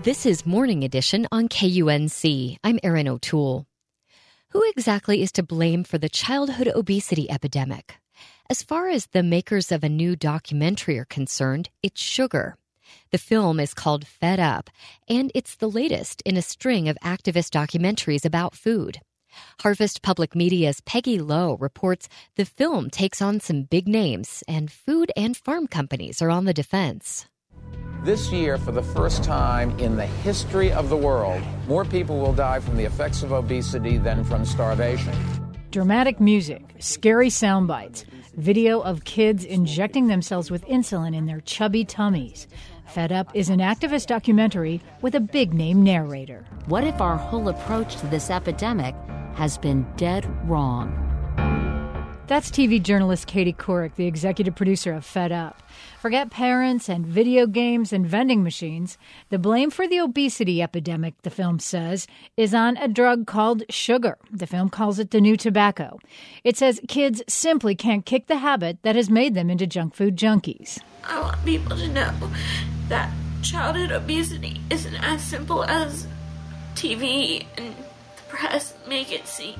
This is Morning Edition on KUNC. I'm Erin O'Toole. Who exactly is to blame for the childhood obesity epidemic? As far as the makers of a new documentary are concerned, it's sugar. The film is called Fed Up, and it's the latest in a string of activist documentaries about food. Harvest Public Media's Peggy Lowe reports the film takes on some big names, and food and farm companies are on the defense. This year, for the first time in the history of the world, more people will die from the effects of obesity than from starvation. Dramatic music, scary sound bites, video of kids injecting themselves with insulin in their chubby tummies. Fed Up is an activist documentary with a big-name narrator. What if our whole approach to this epidemic has been dead wrong? That's TV journalist Katie Couric, the executive producer of Fed Up. Forget parents and video games and vending machines. The blame for the obesity epidemic, the film says, is on a drug called sugar. The film calls it the new tobacco. It says kids simply can't kick the habit that has made them into junk food junkies. I want people to know that childhood obesity isn't as simple as TV and the press make it seem.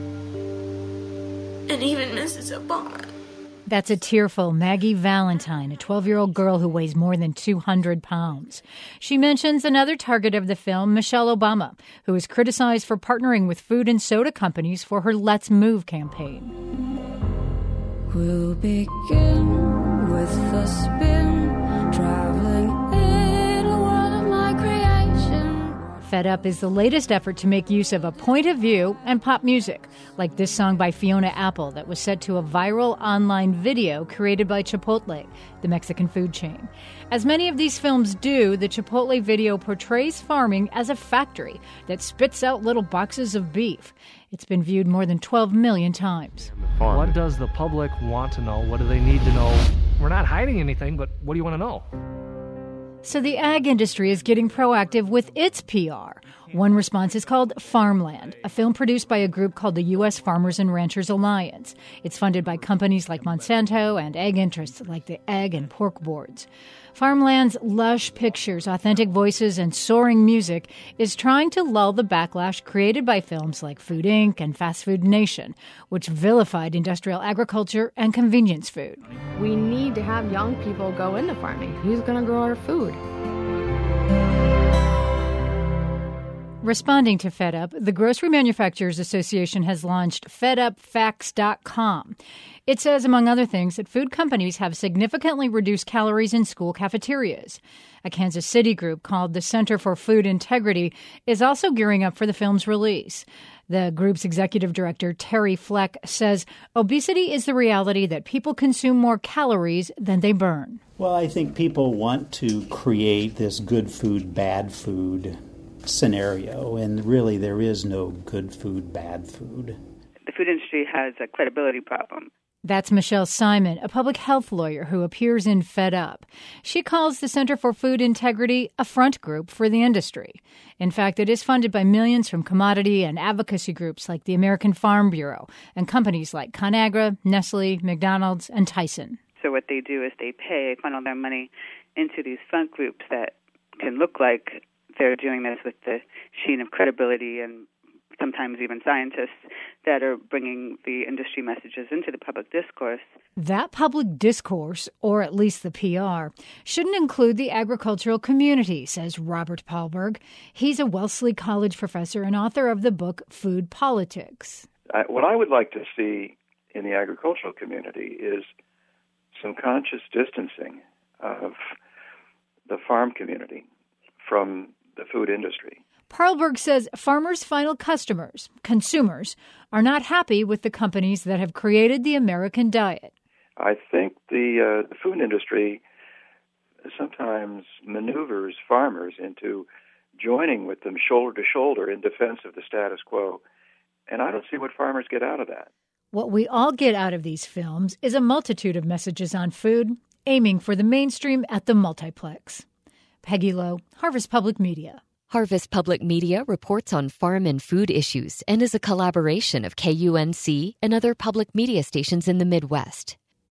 And even Mrs. Obama. That's a tearful Maggie Valentine, a 12-year-old girl who weighs more than 200 pounds. She mentions another target of the film, Michelle Obama, who is criticized for partnering with food and soda companies for her Let's Move campaign. We'll begin with the spin, traveling in a world of my creation. Fed Up is the latest effort to make use of a point of view and pop music, like this song by Fiona Apple that was set to a viral online video created by Chipotle, the Mexican food chain. As many of these films do, the Chipotle video portrays farming as a factory that spits out little boxes of beef. It's been viewed more than 12 million times. What does the public want to know? What do they need to know? We're not hiding anything, but what do you want to know? So the ag industry is getting proactive with its PR. One response is called Farmland, a film produced by a group called the U.S. Farmers and Ranchers Alliance. It's funded by companies like Monsanto and ag interests like the Egg and Pork Boards. Farmland's lush pictures, authentic voices, and soaring music is trying to lull the backlash created by films like Food Inc. and Fast Food Nation, which vilified industrial agriculture and convenience food. We need to have young people go into farming. Who's going to grow our food? Responding to Fed Up, the Grocery Manufacturers Association has launched FedUpFacts.com. It says, among other things, that food companies have significantly reduced calories in school cafeterias. A Kansas City group called the Center for Food Integrity is also gearing up for the film's release. The group's executive director, Terry Fleck, says obesity is the reality that people consume more calories than they burn. Well, I think people want to create this good food, bad food scenario, and really there is no good food, bad food. The food industry has a credibility problem. That's Michelle Simon, a public health lawyer who appears in Fed Up. She calls the Center for Food Integrity a front group for the industry. In fact, it is funded by millions from commodity and advocacy groups like the American Farm Bureau and companies like ConAgra, Nestle, McDonald's, and Tyson. So what they do is they funnel their money into these front groups that can look like they're doing this with the sheen of credibility and sometimes even scientists that are bringing the industry messages into the public discourse. That public discourse, or at least the PR, shouldn't include the agricultural community, says Robert Paulberg. He's a Wellesley College professor and author of the book Food Politics. What I would like to see in the agricultural community is some conscious distancing of the farm community from the food industry. Paulberg says farmers' final customers, consumers, are not happy with the companies that have created the American diet. I think the food industry sometimes maneuvers farmers into joining with them shoulder to shoulder in defense of the status quo, and I don't see what farmers get out of that. What we all get out of these films is a multitude of messages on food, aiming for the mainstream at the multiplex. Peggy Lowe, Harvest Public Media. Harvest Public Media reports on farm and food issues and is a collaboration of KUNC and other public media stations in the Midwest.